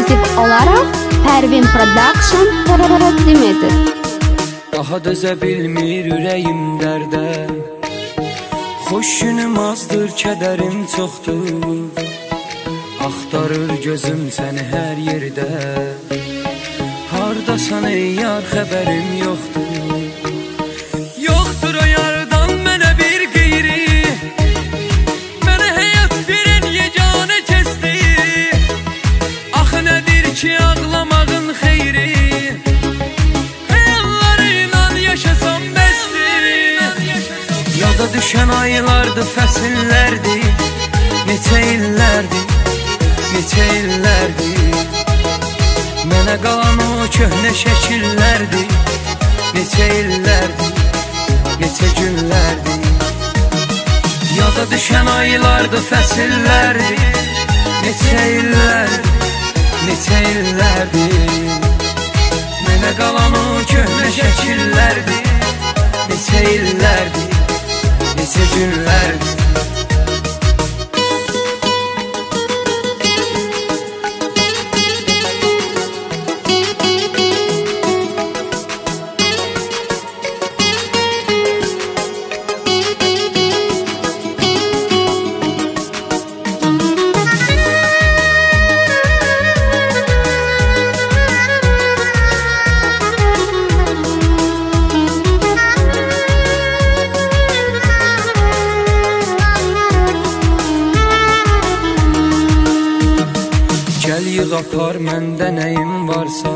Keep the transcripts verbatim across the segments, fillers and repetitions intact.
ekskluziv olaraq Pərvin Production təqdim edir. Daha dözə bilmir ürəyim dərdə, xoş günüm azdır, kədərim çoxdur. Axtarır gözüm səni hər yerdə, hardasan ey yar, xəbərim yoxdur. Yoxdur o yardan mənə bir qeyri, mənə həyat verən yeganə kəsdir. Axı nədir ki ağlamağın xeyri, xəyallarıyla yaşasam bəsdir. Yada düşən aylardır, fəsillərdir, neçə illərdir, neçə illərdir. Mənə qalan o köhnə şəkillərdir, neçə illərdir, neçə günlərdir. Yada düşən aylardır, fəsillərdir, neçə illərdir, neçə illərdir. Mənə qalan o köhnə şəkillərdir, neçə illərdir, neçə günlərdir. Gəl yığ apar məndə nəyim varsa,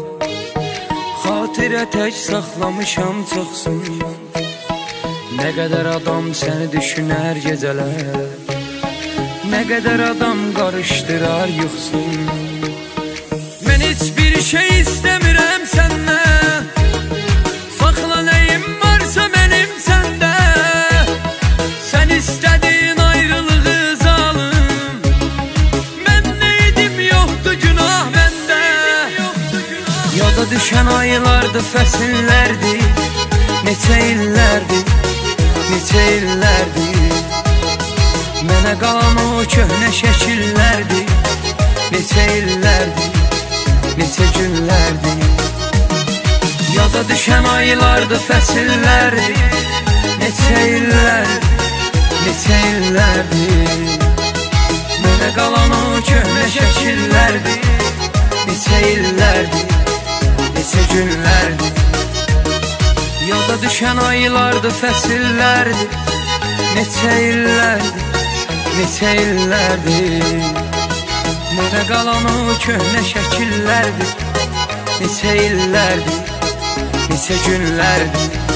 xatirə tək saxlamışam çoxsun. Nə qədər adam səni düşünər gecələr, nə qədər adam qarışdırar yuxsun. Mən heç bir şey istəmirəm səndən, saxla nəyim varsa mənim səndə. Sən istədin ayrılığı zalım, mən neydim yoxdu günah məndə. Yada düşən aylardır, fəsillərdir, neçə illərdir, neçə illərdir. Mənə qalan o köhnə şəkillərdir, neçə illərdir, neçə günlərdir. Yada düşən aylardır, fəsillərdir, neçə illərdir, neçə illərdir. Mənə qalan o köhnə şəkillərdir, neçə illərdir, neçə günlərdir. Yada düşən aylardır, fəsillərdir, neçə illərdir, neçə illərdir. Mənə qalan o köhnə şəkillərdir, neçə illərdir, neçə günlərdir.